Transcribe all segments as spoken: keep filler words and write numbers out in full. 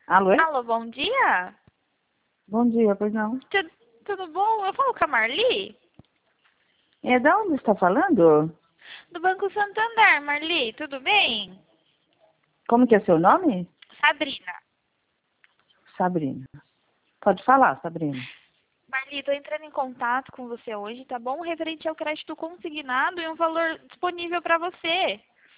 Alô? Alô, bom dia? Bom dia, pois não. Tu- tudo bom? Eu falo com a Marli? É, de onde está falando? Do Banco Santander, Marli, tudo bem? Como que é seu nome? Sabrina. Sabrina. Pode falar, Sabrina. Marli, tô entrando em contato com você hoje, tá bom? Referente ao crédito consignado e um valor disponível para você.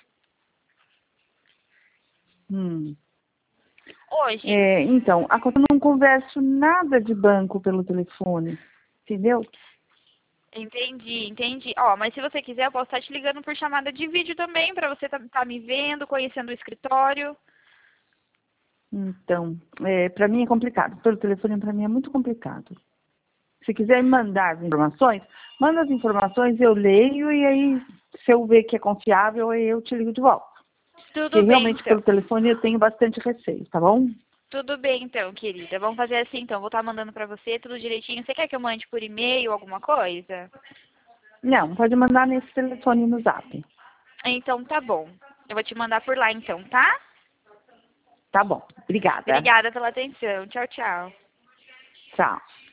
Hum. Hoje. É, então, a- eu não converso nada de banco pelo telefone, entendeu? Entendi, entendi. Ó, mas se você quiser, eu posso estar te ligando por chamada de vídeo também, para você estar tá, tá me vendo, conhecendo o escritório. Então, é, para mim é complicado. Pelo telefone, para mim é muito complicado. Se quiser me mandar as informações, manda as informações, eu leio e aí, se eu ver que é confiável, aí eu te ligo de volta. Porque Tudo bem, realmente então. pelo telefone eu tenho bastante receio, tá bom? Tudo bem, então, querida. Vamos fazer assim, então. Vou estar mandando para você tudo direitinho. Você quer que eu mande por e-mail alguma coisa? Não, pode mandar nesse telefone no zap. Então tá bom. Eu vou te mandar por lá então, tá? Tá bom. Obrigada. Obrigada pela atenção. Tchau, tchau. Tchau.